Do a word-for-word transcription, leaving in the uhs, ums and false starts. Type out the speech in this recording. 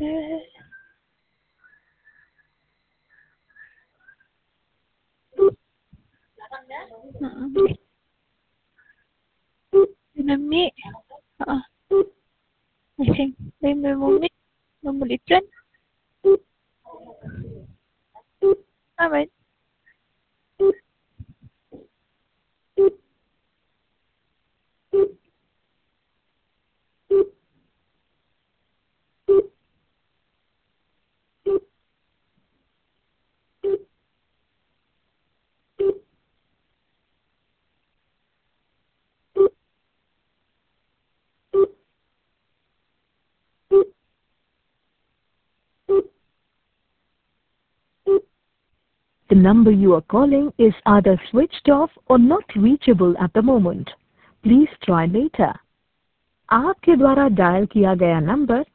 Mm. Nami. Heeh. Masing may may mumi mamulitan. Alright. The number you are calling is either switched off or not reachable at the moment. Please try later. आपके द्वारा dial किया गया number